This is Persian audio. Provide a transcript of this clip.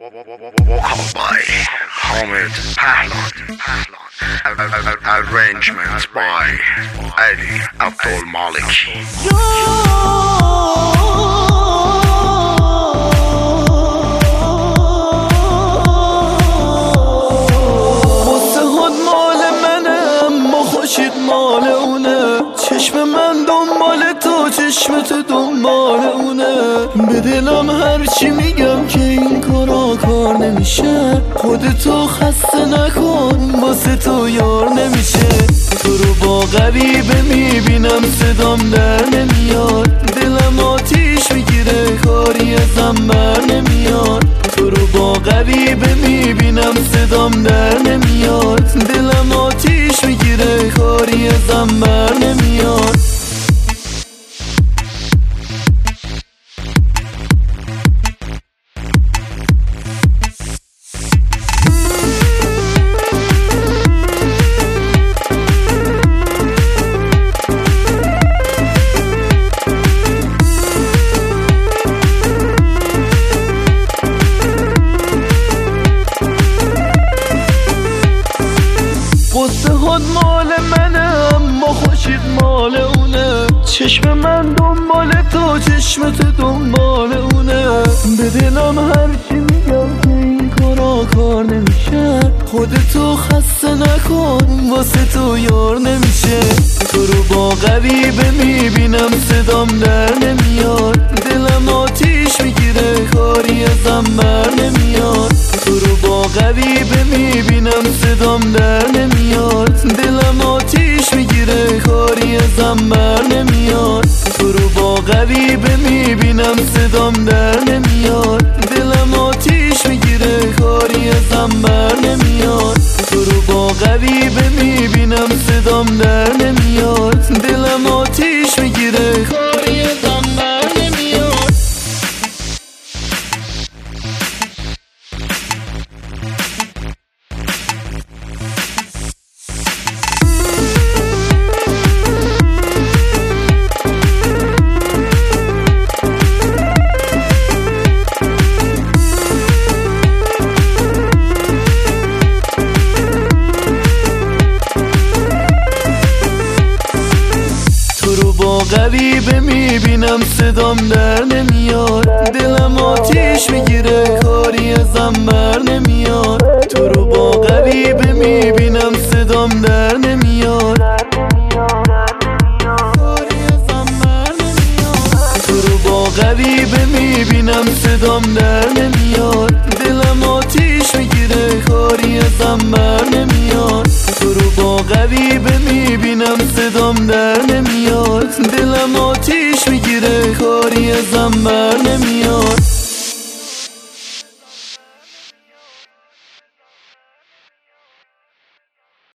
Vocal by Hamid Pahlan. Arrangements by Ali Abdul Malik. مال اونه چشم من دنبال تو، چشم تو دنبال اونه. به دلم هرچی میگم که این کار نمیشه. خودتو خسته نکن، واسه تو یار نمیشه. تو رو با غریبه میبینم صدام در نمیاد. دلم آتیش میگیره کاری ازم بر نمیاد. تو رو با غریبه میبینم صدام در نمیاد. دلم آتیش میگیره کاری ازم بر نمیاد. قصه هات مال منه اما خوشید مال اونه. چشم من دنبال تو، چشم تو دنبال اونه. به دلم هرچی میگم که این کار نمیشه. خودتو خسته نکن، واسه تو یار نمیشه. تو رو با غریبه میبینم صدام در نمیاد. دلم آتیش میگیره کاری ازم بر نمیاد. تو رو با غریبه میبینم صدام در نمیاد. دلم آتیش میگیره کاری ازم بر نمیاد. تو رو با غریبه میبینم صدام در نمیاد. دلم آتیش میگیره کاری ازم بر نمیاد. تو رو با غریبه میبینم صدام در نمیاد. دلم آتیش میگیره کاری ازم بر نمیاد. غریبه میبینم صدام در نمیاد. دلم آتیش میگیره کاری ازم بر نمیاد. تو رو با غریبه میبینم صدام در نمیاد. تو رو با غریبه میبینم صدام در نمیاد. دلم آتیش میگیره کاری ازم بر نمیاد. تو رو با غریبه میبینم صدام در نمیاد. دلم آتیش میگیره کاری ازم بر نمیاد.